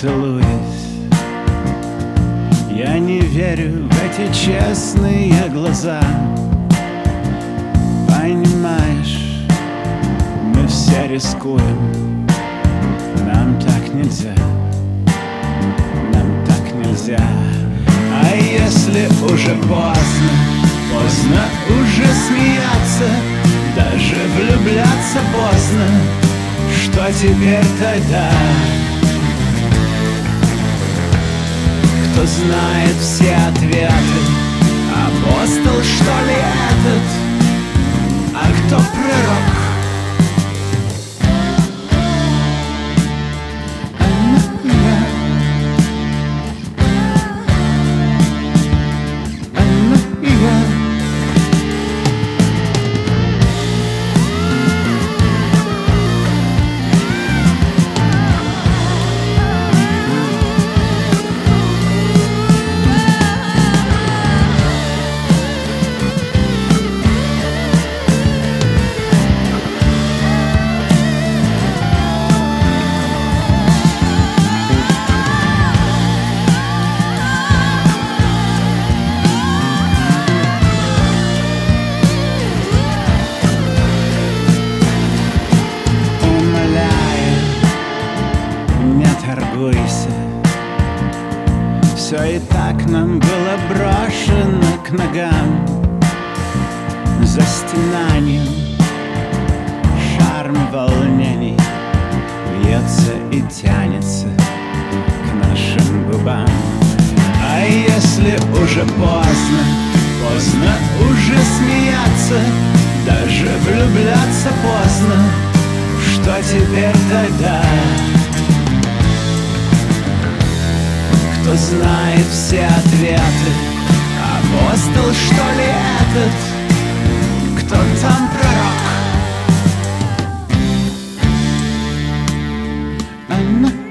целуясь. Я не верю в эти честные глаза. Понимаешь, мы все рискуем. Нам так нельзя, нам так нельзя. А если уже поздно, поздно уже смеяться, даже влюбляться поздно, что теперь тогда? Кто знает все ответы? Апостол, что ли, этот? А кто пророк? Все и так нам было брошено к ногам. За стенанием шарм волнений вьется и тянется к нашим губам. А если уже поздно, поздно уже смеяться, даже влюбляться поздно, что теперь тогда? Кто знает все ответы? Апостол, что ли, этот? Кто там пророк?